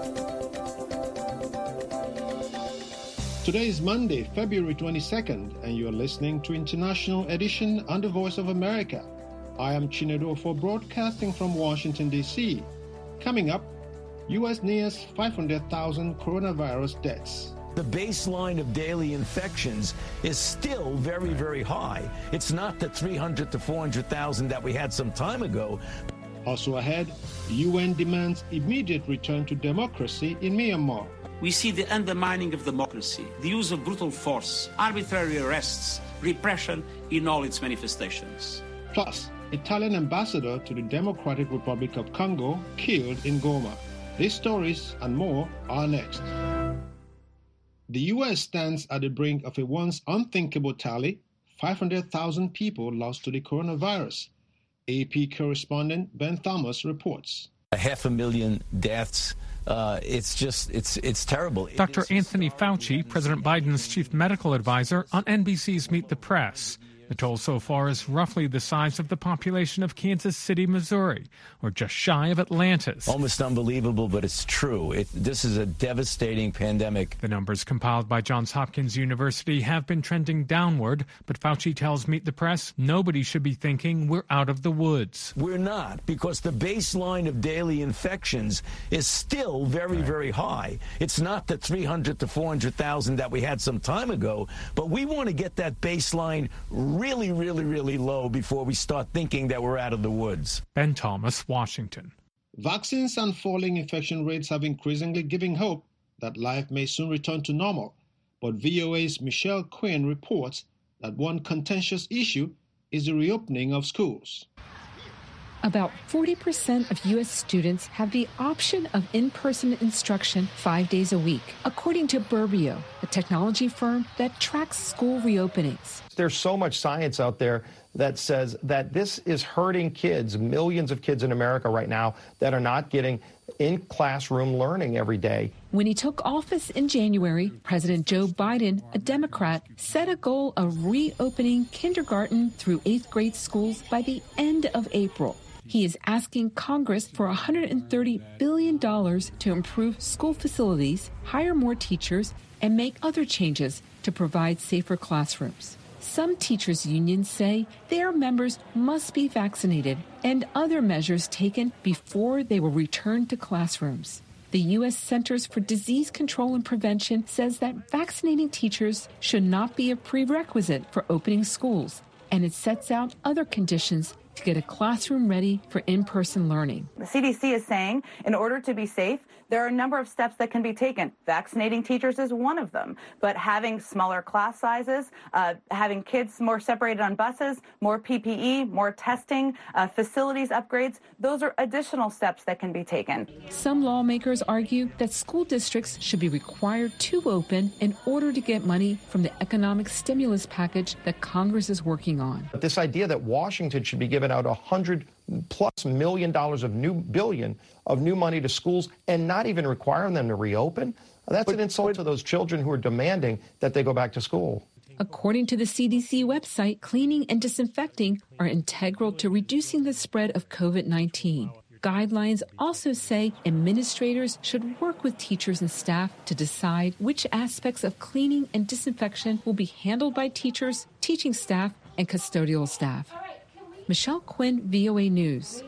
Today is Monday, February 22nd, and you are listening to International Edition on the Voice of America. I am Chinedu Ofo, broadcasting from Washington, D.C. Coming up, U.S. nears 500,000 coronavirus deaths. The baseline of daily infections is still very, very high. It's not the 300 to 400,000 that we had some time ago. Also ahead, UN demands immediate return to democracy in Myanmar. We see the undermining of democracy, the use of brutal force, arbitrary arrests, repression in all its manifestations. Plus, Italian ambassador to the Democratic Republic of Congo killed in Goma. These stories and more are next. The U.S. stands at the brink of a once unthinkable tally: 500,000 people lost to the coronavirus. AP correspondent Ben Thomas reports. 500,000 deaths. It's terrible. Dr. Anthony Fauci, President Biden's chief medical advisor, on NBC's Meet the Press. The toll so far is roughly the size of the population of Kansas City, Missouri, or just shy of Atlanta's. Almost unbelievable, but it's true. This is a devastating pandemic. The numbers compiled by Johns Hopkins University have been trending downward, but Fauci tells Meet the Press nobody should be thinking we're out of the woods. We're not, because the baseline of daily infections is still very, very high. It's not the 300 to 400,000 that we had some time ago, but we want to get that baseline really, really, really low before we start thinking that we're out of the woods. Ben Thomas, Washington. Vaccines and falling infection rates have increasingly given hope that life may soon return to normal. But VOA's Michelle Quinn reports that one contentious issue is the reopening of schools. About 40% of U.S. students have the option of in-person instruction 5 days a week, according to Burbio, a technology firm that tracks school reopenings. There's so much science out there that says that this is hurting kids, millions of kids in America right now that are not getting in-classroom learning every day. When he took office in January, President Joe Biden, a Democrat, set a goal of reopening kindergarten through 8th grade schools by the end of April. He is asking Congress for $130 billion to improve school facilities, hire more teachers, and make other changes to provide safer classrooms. Some teachers' unions say their members must be vaccinated and other measures taken before they will return to classrooms. The U.S. Centers for Disease Control and Prevention says that vaccinating teachers should not be a prerequisite for opening schools, and it sets out other conditions to get a classroom ready for in-person learning. The CDC is saying in order to be safe, there are a number of steps that can be taken. Vaccinating teachers is one of them, but having smaller class sizes, having kids more separated on buses, more PPE, more testing, facilities upgrades, those are additional steps that can be taken. Some lawmakers argue that school districts should be required to open in order to get money from the economic stimulus package that Congress is working on. But this idea that Washington should be given out $100+ million of new money to schools and not even requiring them to reopen, that's an insult to those children who are demanding that they go back to school. According to the CDC website, cleaning and disinfecting are integral to reducing the spread of COVID-19. Guidelines also say administrators should work with teachers and staff to decide which aspects of cleaning and disinfection will be handled by teachers, teaching staff, and custodial staff. Michelle Quinn, VOA News.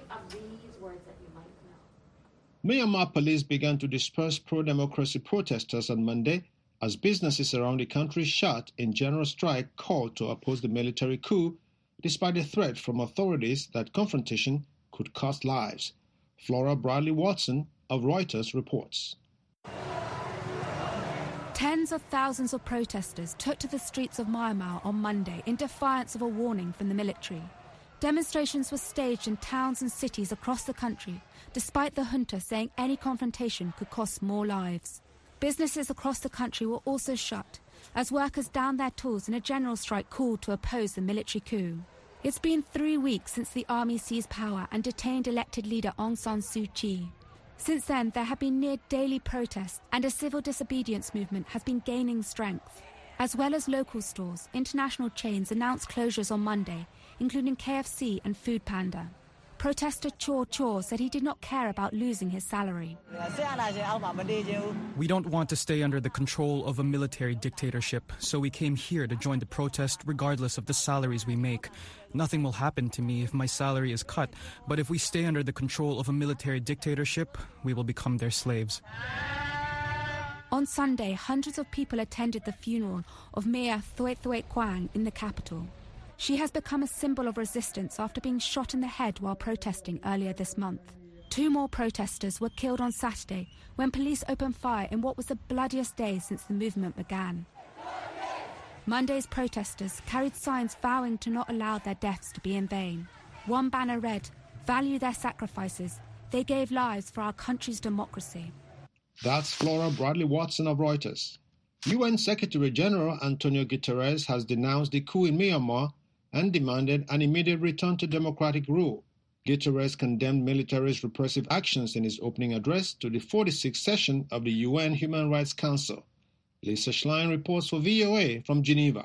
Myanmar police began to disperse pro-democracy protesters on Monday as businesses around the country shut in general strike called to oppose the military coup, despite a threat from authorities that confrontation could cost lives. Flora Bradley-Watson of Reuters reports. Tens of thousands of protesters took to the streets of Myanmar on Monday in defiance of a warning from the military. Demonstrations were staged in towns and cities across the country, despite the junta saying any confrontation could cost more lives. Businesses across the country were also shut, as workers downed their tools in a general strike called to oppose the military coup. It's been 3 weeks since the army seized power and detained elected leader Aung San Suu Kyi. Since then, there have been near-daily protests, and a civil disobedience movement has been gaining strength. As well as local stores, international chains announced closures on Monday, including KFC and Food Panda. Protester Cho Cho said he did not care about losing his salary. We don't want to stay under the control of a military dictatorship, so we came here to join the protest regardless of the salaries we make. Nothing will happen to me if my salary is cut, but if we stay under the control of a military dictatorship, we will become their slaves. On Sunday, hundreds of people attended the funeral of Mayor Thuet Thuet Quang in the capital. She has become a symbol of resistance after being shot in the head while protesting earlier this month. 2 more protesters were killed on Saturday when police opened fire in what was the bloodiest day since the movement began. Monday's protesters carried signs vowing to not allow their deaths to be in vain. One banner read, "Value their sacrifices. They gave lives for our country's democracy." That's Flora Bradley Watson of Reuters. UN Secretary General Antonio Guterres has denounced the coup in Myanmar and demanded an immediate return to democratic rule. Guterres condemned military's repressive actions in his opening address to the 46th session of the UN Human Rights Council. Lisa Schlein reports for VOA from Geneva.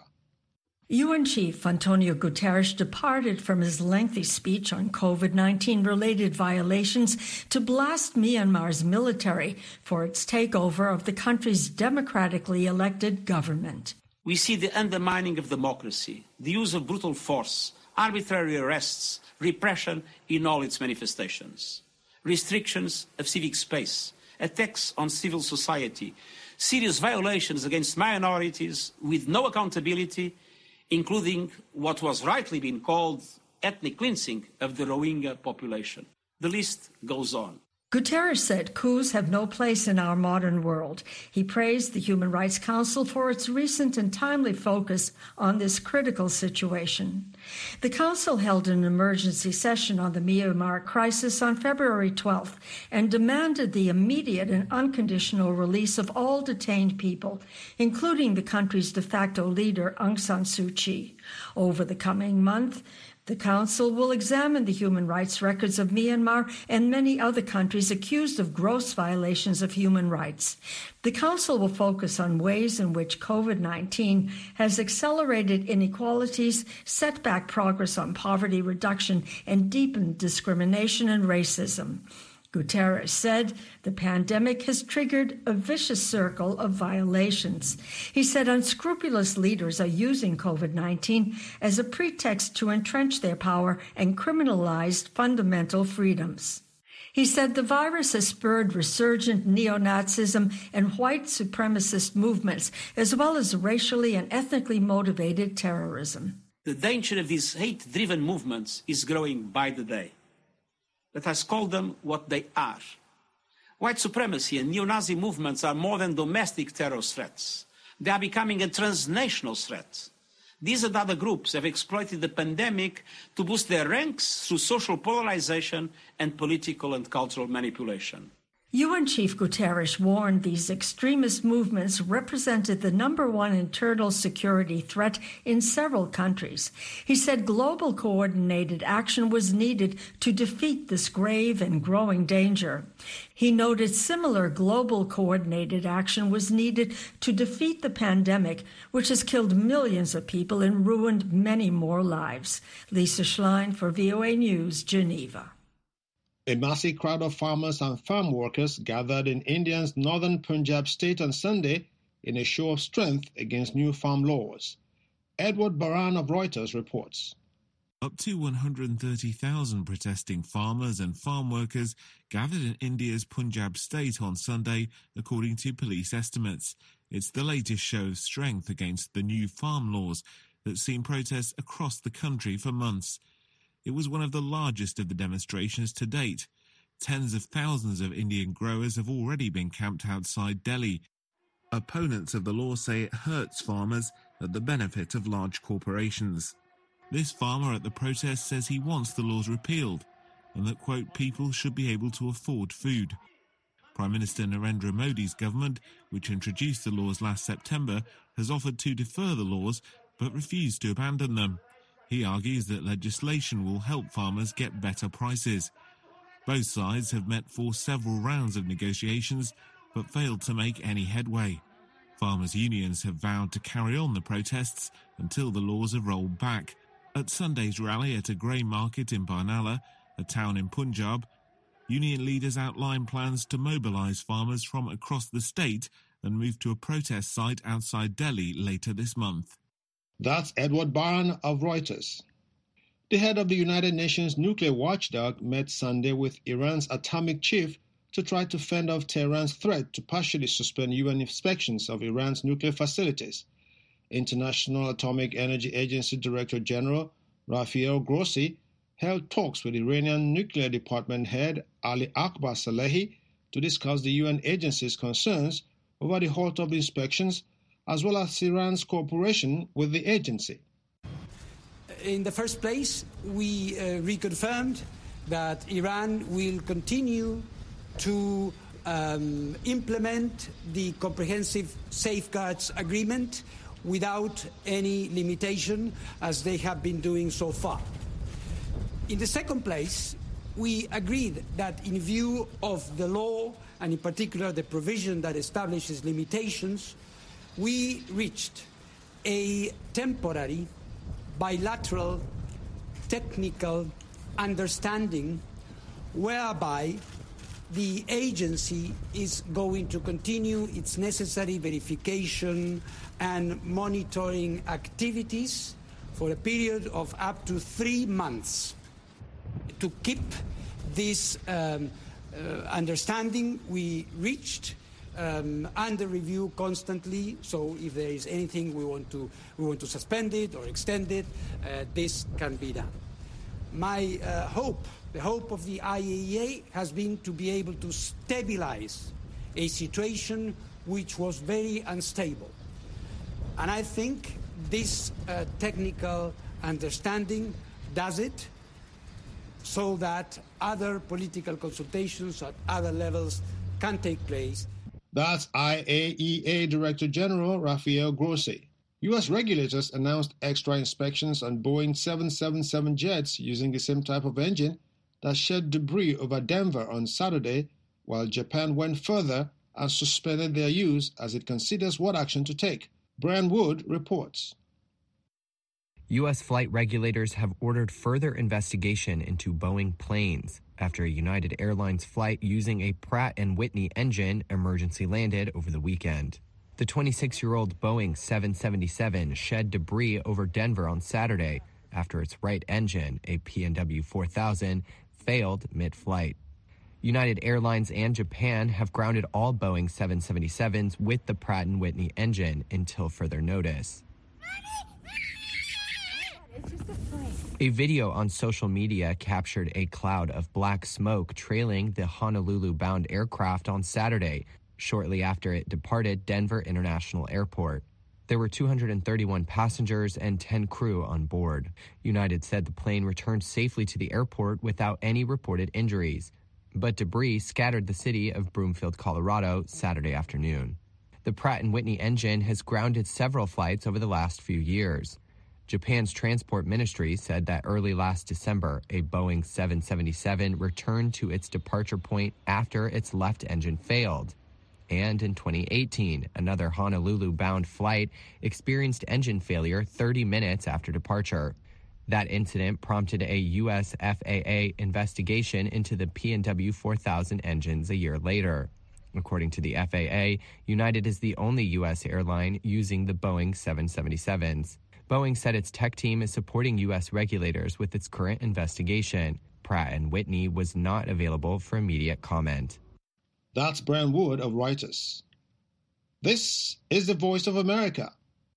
UN Chief Antonio Guterres departed from his lengthy speech on COVID-19-related violations to blast Myanmar's military for its takeover of the country's democratically elected government. We see the undermining of democracy, the use of brutal force, arbitrary arrests, repression in all its manifestations, restrictions of civic space, attacks on civil society, serious violations against minorities with no accountability, including what was rightly being called ethnic cleansing of the Rohingya population. The list goes on. Guterres said coups have no place in our modern world. He praised the Human Rights Council for its recent and timely focus on this critical situation. The Council held an emergency session on the Myanmar crisis on February 12th and demanded the immediate and unconditional release of all detained people, including the country's de facto leader, Aung San Suu Kyi. Over the coming month, the Council will examine the human rights records of Myanmar and many other countries accused of gross violations of human rights. The Council will focus on ways in which COVID-19 has accelerated inequalities, set back progress on poverty reduction, and deepened discrimination and racism. Guterres said the pandemic has triggered a vicious circle of violations. He said unscrupulous leaders are using COVID-19 as a pretext to entrench their power and criminalize fundamental freedoms. He said the virus has spurred resurgent neo-Nazism and white supremacist movements, as well as racially and ethnically motivated terrorism. The danger of these hate-driven movements is growing by the day. Let us call them what they are. White supremacy and neo-Nazi movements are more than domestic terror threats. They are becoming a transnational threat. These and other groups have exploited the pandemic to boost their ranks through social polarization and political and cultural manipulation. UN Chief Guterres warned these extremist movements represented the #1 internal security threat in several countries. He said global coordinated action was needed to defeat this grave and growing danger. He noted similar global coordinated action was needed to defeat the pandemic, which has killed millions of people and ruined many more lives. Lisa Schlein for VOA News, Geneva. A massive crowd of farmers and farm workers gathered in India's northern Punjab state on Sunday in a show of strength against new farm laws. Edward Baran of Reuters reports. Up to 130,000 protesting farmers and farm workers gathered in India's Punjab state on Sunday, according to police estimates. It's the latest show of strength against the new farm laws that's seen protests across the country for months. It was one of the largest of the demonstrations to date. Tens of thousands of Indian growers have already been camped outside Delhi. Opponents of the law say it hurts farmers at the benefit of large corporations. This farmer at the protest says he wants the laws repealed and that, quote, people should be able to afford food. Prime Minister Narendra Modi's government, which introduced the laws last September, has offered to defer the laws but refused to abandon them. He argues that legislation will help farmers get better prices. Both sides have met for several rounds of negotiations but failed to make any headway. Farmers' unions have vowed to carry on the protests until the laws are rolled back. At Sunday's rally at a grain market in Barnala, a town in Punjab. Union leaders outlined plans to mobilize farmers from across the state and move to a protest site outside Delhi later this month. That's Edward Barron of Reuters. The head of the United Nations nuclear watchdog met Sunday with Iran's atomic chief to try to fend off Tehran's threat to partially suspend UN inspections of Iran's nuclear facilities. International Atomic Energy Agency Director General Rafael Grossi held talks with Iranian Nuclear Department head Ali Akbar Salehi to discuss the UN agency's concerns over the halt of the inspections, as well as Iran's cooperation with the agency. In the first place, we reconfirmed that Iran will continue to implement the Comprehensive Safeguards Agreement without any limitation, as they have been doing so far. In the second place, we agreed that in view of the law, and in particular the provision that establishes limitations, we reached a temporary bilateral technical understanding whereby the agency is going to continue its necessary verification and monitoring activities for a period of up to 3 months. To keep this understanding we reached under review constantly, so if there is anything we want to suspend it or extend it, this can be done. My hope, the hope of the IAEA, has been to be able to stabilize a situation which was very unstable. And I think this technical understanding does it, so that other political consultations at other levels can take place. That's IAEA Director General Rafael Grossi. U.S. regulators announced extra inspections on Boeing 777 jets using the same type of engine that shed debris over Denver on Saturday, while Japan went further and suspended their use as it considers what action to take. Brian Wood reports. U.S. flight regulators have ordered further investigation into Boeing planes after a United Airlines flight using a Pratt & Whitney engine emergency landed over the weekend. The 26-year-old Boeing 777 shed debris over Denver on Saturday after its right engine, a P&W 4000, failed mid-flight. United Airlines and Japan have grounded all Boeing 777s with the Pratt & Whitney engine until further notice. A video on social media captured a cloud of black smoke trailing the Honolulu-bound aircraft on Saturday, shortly after it departed Denver International Airport. There were 231 passengers and 10 crew on board. United said the plane returned safely to the airport without any reported injuries, but debris scattered the city of Broomfield, Colorado, Saturday afternoon. The Pratt & Whitney engine has grounded several flights over the last few years. Japan's transport ministry said that early last December, a Boeing 777 returned to its departure point after its left engine failed. And in 2018, another Honolulu-bound flight experienced engine failure 30 minutes after departure. That incident prompted a U.S. FAA investigation into the P&W 4000 engines a year later. According to the FAA, United is the only U.S. airline using the Boeing 777s. Boeing said its tech team is supporting U.S. regulators with its current investigation. Pratt & Whitney was not available for immediate comment. That's Brian Wood of Reuters. This is the Voice of America.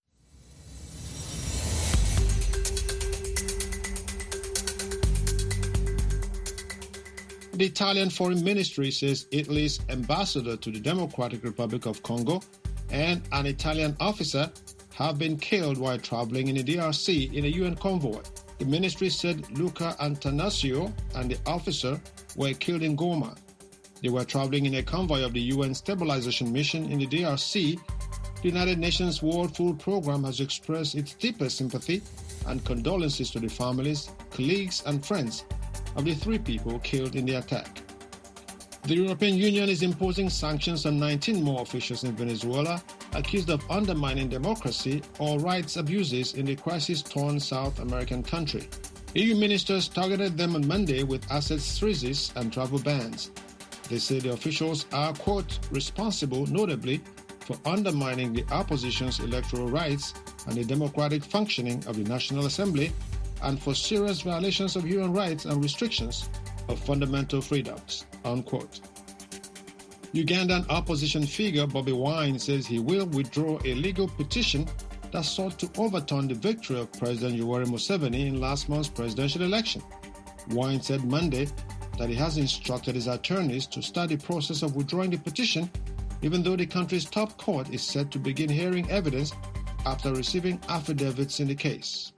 The Italian Foreign Ministry says Italy's ambassador to the Democratic Republic of Congo and an Italian officer have been killed while traveling in the DRC in a UN convoy. The ministry said Luca Antanasio and the officer were killed in Goma. They were traveling in a convoy of the UN Stabilization Mission in the DRC. The United Nations World Food Programme has expressed its deepest sympathy and condolences to the families, colleagues and friends of the 3 people killed in the attack. The European Union is imposing sanctions on 19 more officials in Venezuela accused of undermining democracy or rights abuses in the crisis-torn South American country. EU ministers targeted them on Monday with assets freezes and travel bans. They say the officials are, quote, responsible, notably, for undermining the opposition's electoral rights and the democratic functioning of the National Assembly, and for serious violations of human rights and restrictions of fundamental freedoms, unquote. Ugandan opposition figure Bobi Wine says he will withdraw a legal petition that sought to overturn the victory of President Yoweri Museveni in last month's presidential election. Wine said Monday that he has instructed his attorneys to start the process of withdrawing the petition, even though the country's top court is set to begin hearing evidence after receiving affidavits in the case.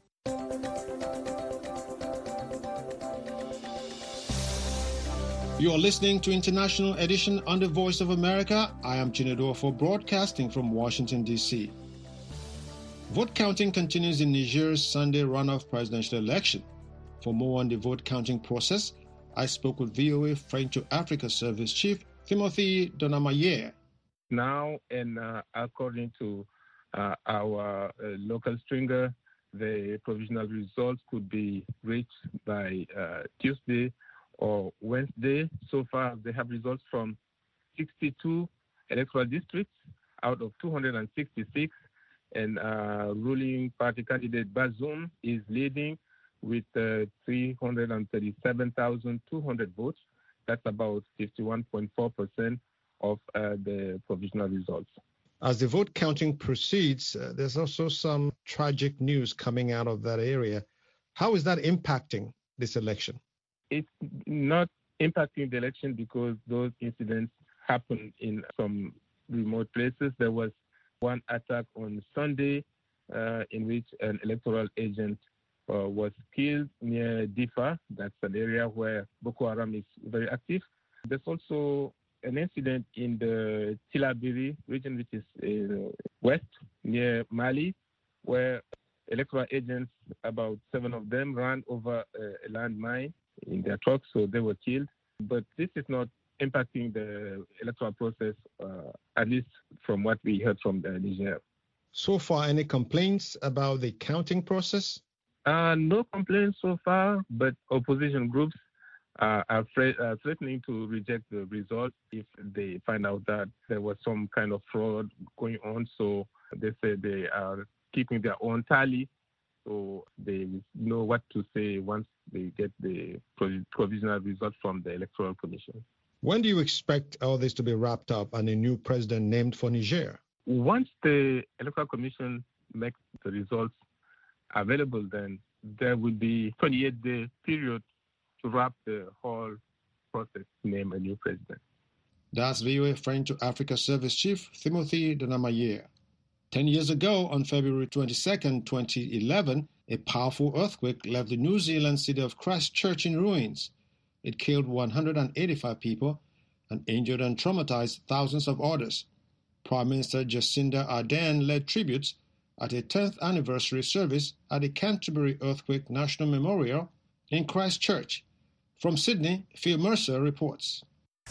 You are listening to International Edition on the Voice of America. I am Chinedu Ofo, broadcasting from Washington, D.C. Vote counting continues in Niger's Sunday runoff presidential election. For more on the vote counting process, I spoke with VOA French to Africa Service Chief Timothy Donamaye. Now, and according to our local stringer, the provisional results could be reached by Tuesday or Wednesday. So far, they have results from 62 electoral districts out of 266. And ruling party candidate Bazoum is leading with 337,200 votes. That's about 51.4% of the provisional results. As the vote counting proceeds, there's also some tragic news coming out of that area. How is that impacting this election? It's not impacting the election because those incidents happened in some remote places. There was one attack on Sunday in which an electoral agent was killed near Difa. That's an area where Boko Haram is very active. There's also an incident in the Tillabéri region, which is west near Mali, where electoral agents, about 7 of them, ran over a landmine in their truck, so they were killed. But this is not impacting the electoral process, at least from what we heard from Niger. So far, any complaints about the counting process? No complaints so far, but opposition groups are threatening to reject the result if they find out that there was some kind of fraud going on. So they say they are keeping their own tally, so they know what to say once they get the provisional result from the Electoral Commission. When do you expect all this to be wrapped up and a new president named for Niger? Once the Electoral Commission makes the results available, then there will be a 28-day period to wrap the whole process to name a new president. That's VOA French to Africa Service Chief Timothy Donamaye. 10 years ago, on February 22, 2011, a powerful earthquake left the New Zealand city of Christchurch in ruins. It killed 185 people and injured and traumatized thousands of others. Prime Minister Jacinda Ardern led tributes at a 10th anniversary service at the Canterbury Earthquake National Memorial in Christchurch. From Sydney, Phil Mercer reports.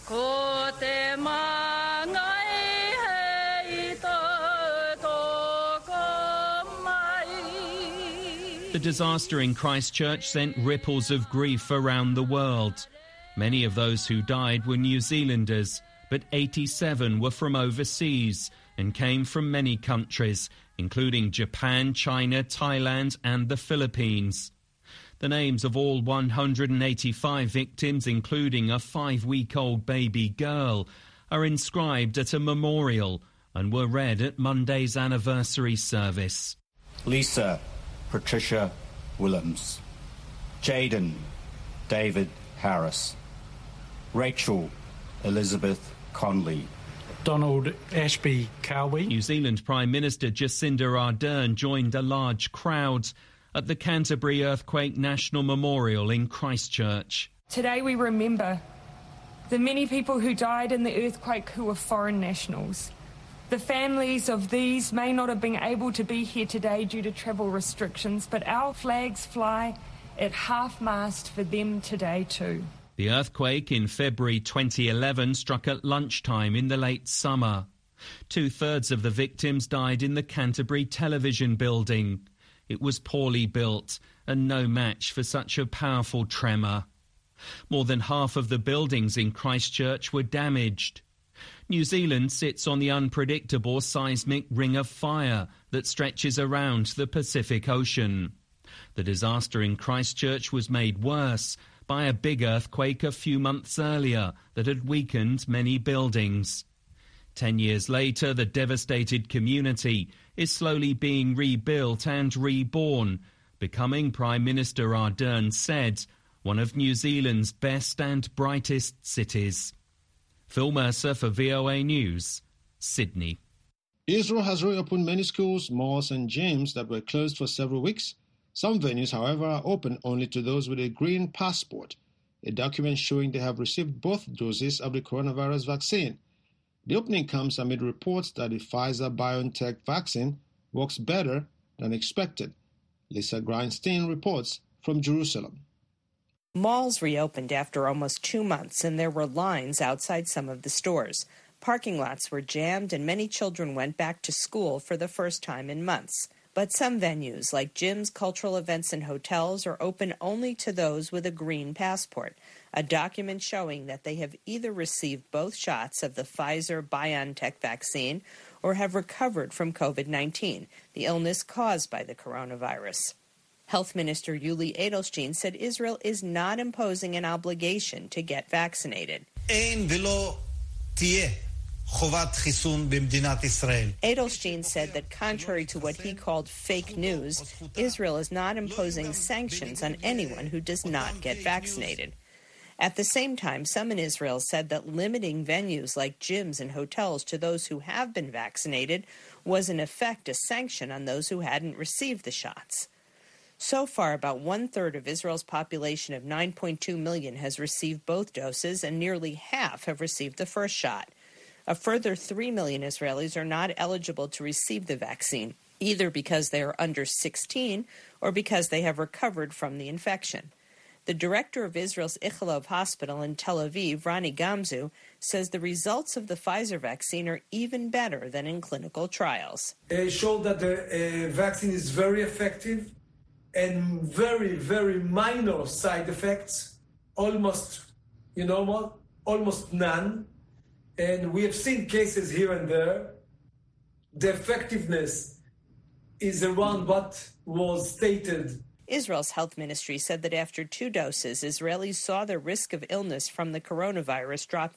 The disaster in Christchurch sent ripples of grief around the world. Many of those who died were New Zealanders, but 87 were from overseas and came from many countries, including Japan, China, Thailand and the Philippines. The names of all 185 victims, including a 5-week-old baby girl, are inscribed at a memorial and were read at Monday's anniversary service. Lisa Patricia Willems, Jaden David Harris, Rachel Elizabeth Conley, Donald Ashby Cowie. New Zealand Prime Minister Jacinda Ardern joined a large crowd at the Canterbury Earthquake National Memorial in Christchurch. Today we remember the many people who died in the earthquake who were foreign nationals. The families of these may not have been able to be here today due to travel restrictions, but our flags fly at half-mast for them today too. The earthquake in February 2011 struck at lunchtime in the late summer. 2/3 of the victims died in the Canterbury Television Building. It was poorly built and no match for such a powerful tremor. More than half of the buildings in Christchurch were damaged. New Zealand sits on the unpredictable seismic ring of fire that stretches around the Pacific Ocean. The disaster in Christchurch was made worse by a big earthquake a few months earlier that had weakened many buildings. 10 years later, the devastated community is slowly being rebuilt and reborn, becoming, Prime Minister Ardern said, one of New Zealand's best and brightest cities. Phil Mercer for VOA News, Sydney. Israel has reopened many schools, malls and gyms that were closed for several weeks. Some venues, however, are open only to those with a green passport, a document showing they have received both doses of the coronavirus vaccine. The opening comes amid reports that the Pfizer-BioNTech vaccine works better than expected. Lisa Greinstein reports from Jerusalem. Malls reopened after almost 2 months, and there were lines outside some of the stores. Parking lots were jammed, and many children went back to school for the first time in months. But some venues, like gyms, cultural events, and hotels, are open only to those with a green passport, a document showing that they have either received both shots of the Pfizer-BioNTech vaccine or have recovered from COVID-19, the illness caused by the coronavirus. Health Minister Yuli Edelstein said Israel is not imposing an obligation to get vaccinated. Edelstein said that contrary to what he called fake news, Israel is not imposing sanctions on anyone who does not get vaccinated. At the same time, some in Israel said that limiting venues like gyms and hotels to those who have been vaccinated was in effect a sanction on those who hadn't received the shots. So far, about 1/3 of Israel's population of 9.2 million has received both doses, and nearly half have received the first shot. A further 3 million Israelis are not eligible to receive the vaccine, either because they are under 16 or because they have recovered from the infection. The director of Israel's Ichilov Hospital in Tel Aviv, Rani Gamzu, says the results of the Pfizer vaccine are even better than in clinical trials. It showed that the vaccine is very effective and very, very minor side effects, almost normal, almost none. And we have seen cases here and there. The effectiveness is around what was stated. Israel's health ministry said that after 2 doses, Israelis saw their risk of illness from the coronavirus drop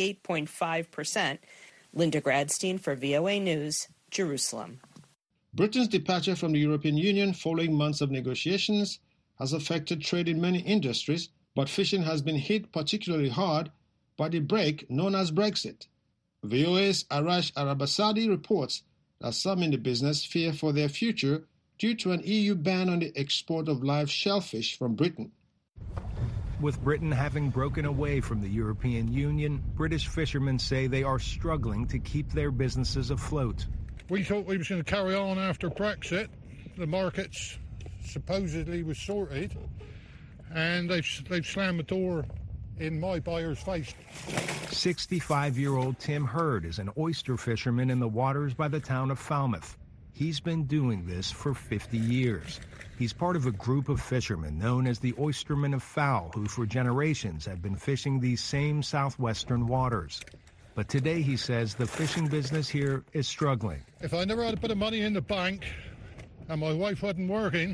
98.5%. Linda Gradstein for VOA News, Jerusalem. Britain's departure from the European Union following months of negotiations has affected trade in many industries, but fishing has been hit particularly hard by the break known as Brexit. VOA's Arash Arabasadi reports that some in the business fear for their future due to an EU ban on the export of live shellfish from Britain. With Britain having broken away from the European Union, British fishermen say they are struggling to keep their businesses afloat. We thought we was going to carry on after Brexit. The markets supposedly was sorted, and they've slammed the door in my buyer's face. 65-year-old Tim Hurd is an oyster fisherman in the waters by the town of Falmouth. He's been doing this for 50 years. He's part of a group of fishermen known as the Oystermen of Fowle, who for generations have been fishing these same southwestern waters. But today, he says, the fishing business here is struggling. If I never had a bit of money in the bank and my wife wasn't working,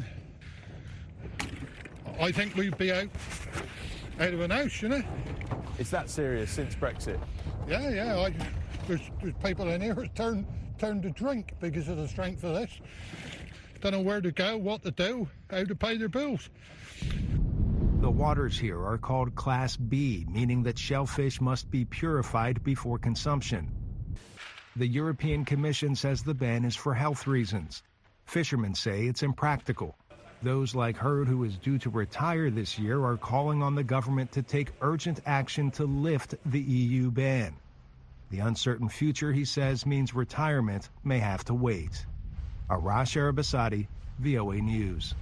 I think we'd be out of an house, It's that serious since Brexit? Yeah. There's people in here who turn to drink because of the strength of this. Don't know where to go, what to do, how to pay their bills. The waters here are called Class B, meaning that shellfish must be purified before consumption. The European Commission says the ban is for health reasons. Fishermen say it's impractical. Those like Hurd, who is due to retire this year, are calling on the government to take urgent action to lift the EU ban. The uncertain future, he says, means retirement may have to wait. Arash Arabasadi, VOA News.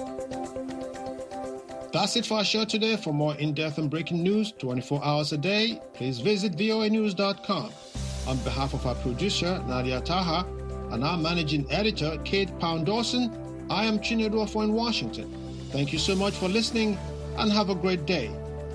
That's it for our show today. For more in-depth and breaking news 24 hours a day, please visit voanews.com. On behalf of our producer, Nadia Taha, and our managing editor, Kate Pound-Dawson, I am Chinedu Afo in Washington. Thank you so much for listening and have a great day.